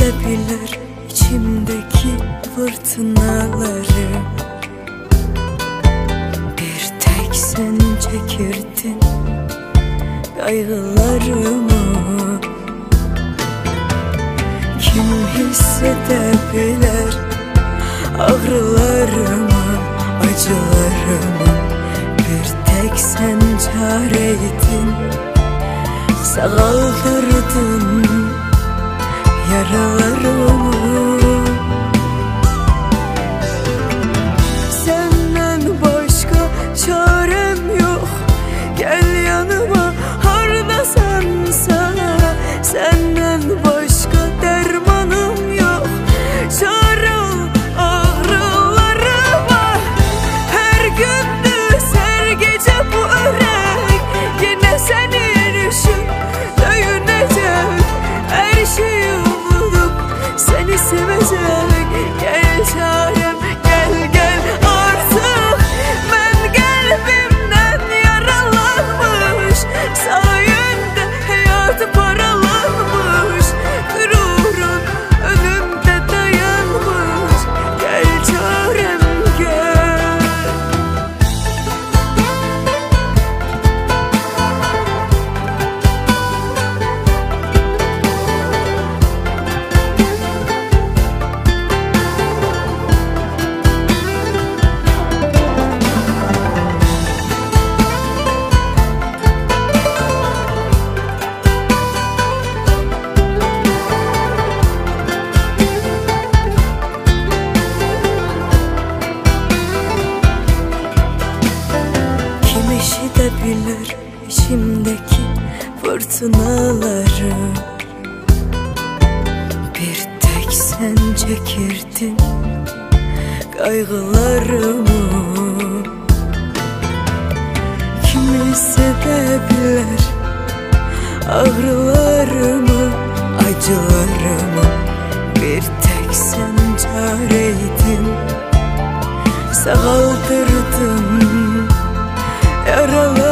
edebilir içimdeki fırtınaları. Bir tek sen çekirdin kaygılarımı. Kim hissedebilir ağrılarımı, acılarımı? Bir tek sen çareydin, sağaldırdın yaralarımı. Senden başka çarem yok, gel yanıma hardasansa. Senden başka dermanım yok, çare ol ağrılarıma. Her gündüz her gece bu örek yine senin için döyünecek. Her şeyi unutup seni sevecek. Gel çarem, gel gel artık. Ben kalbimden yaralanmış, sayende hayatı paralanmış. Gururun önümde dayanmış. Gel çarem, gel. İşitebilir içimdeki fırtınaları. Bir tek sen çekirdin kaygılarımı. Kim hissedebilir ağrılarımı, acılarımı? Bir tek sen çareydin, sağaldırdın yaralarımı.